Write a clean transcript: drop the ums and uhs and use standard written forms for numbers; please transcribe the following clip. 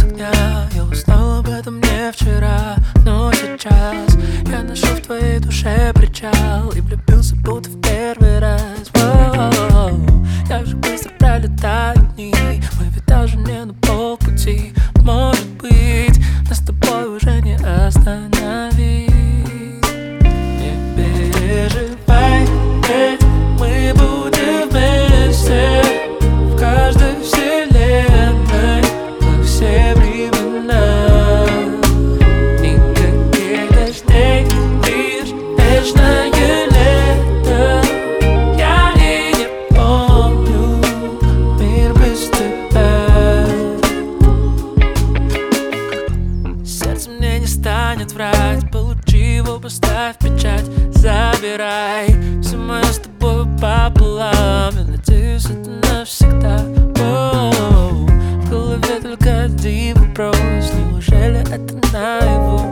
огня. Я узнал об этом не вчера, но сейчас я нашел в твоей душе причал и влюбился будто в первый раз. Воу, как же быстро пролетают дни, мы ведь даже не на полпути. Может быть, нас с тобой уже не остановить. Не переживай, ведь мы будем вместе в каждой вселенной, во все времена. Никаких дождей, лишь вечное лето. Я и не помню мир без тебя. Сердце мне не станет врать, получи его, поставь печать, забирай все мое с тобой пополам. Я надеюсь, это навсегда. Воу, в голове только один вопрос: неужели это наяву?